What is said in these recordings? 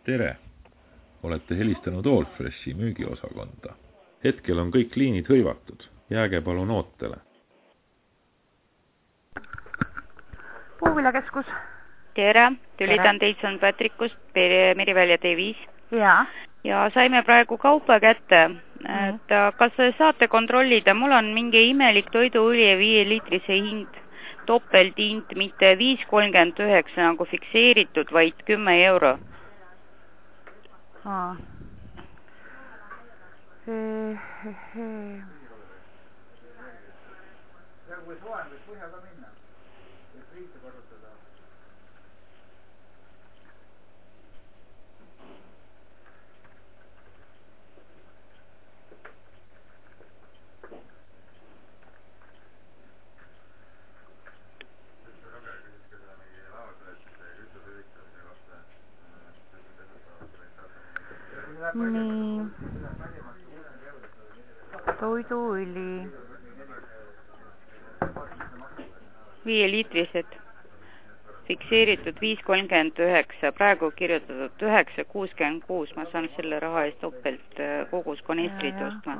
Tere! Olete helistanud Allfreshi müügiosakonda. Hetkel on kõik liinid hõivatud. Jääge palun ootele. Puuviljakeskus. Tere! Tülitan teid St. Patrickust Merivälja T5. Ja saime praegu kaupa kätte. Et kas saate kontrollida? Mul on mingi imelik toiduõli ja 5 liitrise hind. Topelthind, mitte 5,39 nagu fikseeritud, vaid 10 euro. Nii. Toiduõli. 5 liitrised. Fikseeritud 5,39. Praegu kirjutatud 9,66. Ma saan selle raha eest topelt kogus konistrit ostma.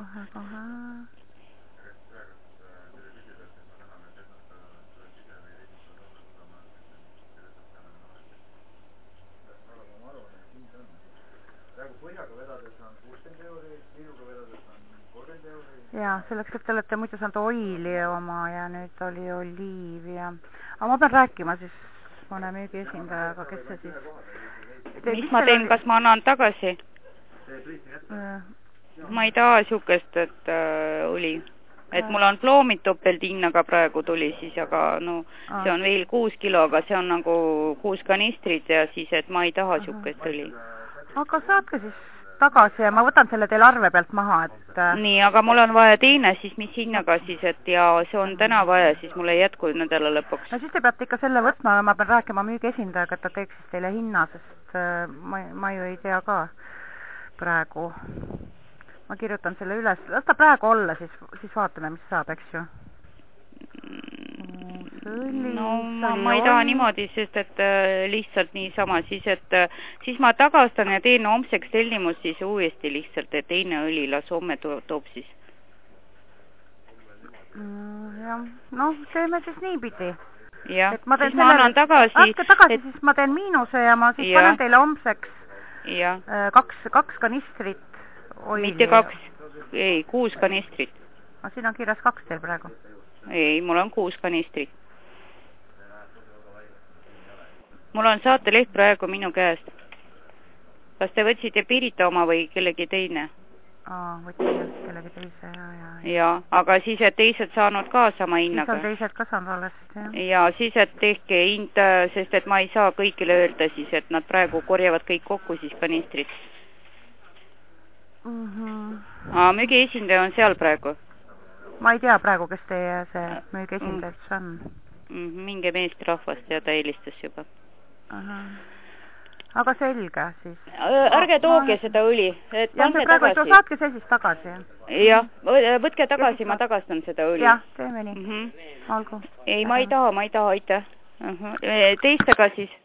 Ja, selleks, et te olete muidu saanud oili oma ja nüüd oli oliiv ja... Aga ma pean rääkima siis mõne müügiesindajaga, kes see siis... Mis ma teen, kas ma annan tagasi? Ma ei taha sihukest, et oli. Et mul on ploomid topelthinnaga praegu tuli siis, aga no see on veel 6 kilo, aga see on nagu 6 kanistrit ja siis, et ma ei taha sihukest oli. Aga saatke siis tagasi ja ma võtan selle teil arve pealt maha, et... Nii, aga mul on vaja teine siis, mis hinnaga siis, et ja see on täna vaja, siis mul ei jätku nädala lõpuks. No siis te peate ikka selle võtma, ma pean rääkima müügiesindajaga, et ta teeks siis teile hinna, sest ma ju ei tea ka praegu. Ma kirjutan selle üles, las ta praegu olla, siis vaatame, mis saab, eks ju. No ma ei taha niimoodi, sest et lihtsalt niisama siis, et siis ma tagastan ja teen homseks tellimus siis uuesti lihtsalt, et teine õli las homme toob siis. Jah, noh, teeme siis niipidi. Jah, siis ma annan tagasi. Andke tagasi, siis ma teen miinuse ja ma siis panen teile homseks 2 kanistrit oili. Mitte 2, ei, 6 kanistrit. Siin on kirjas 2 teil praegu. Ei, mul on 6 kanistrit. Mul on saateleht praegu minu käest. Kas te võtsite Pirita oma või kellegi teine? Võtsite kellegi teise, ja, aga siis, et teised saanud ka sama hinnaga. Siis on teised ka saanud alles, jah. Ja siis, et tehke hind, sest et ma ei saa kõigile öelda siis, et nad praegu korjavad kõik kokku siis kanistrit. Müügi esindaja on seal praegu. Ma ei tea praegu, kes teie see müügi esindajaks on. Mingi meest rahvast ja ta helistas juba. Aga selge siis. Ärge tooge seda õli. Pange tagasi. Saatke see siis tagasi. Jah, võtke tagasi, ma tagastan seda õli. Jah, teeme nii. Olgu. Ei, ma ei taha, aitäh. Teistega siis.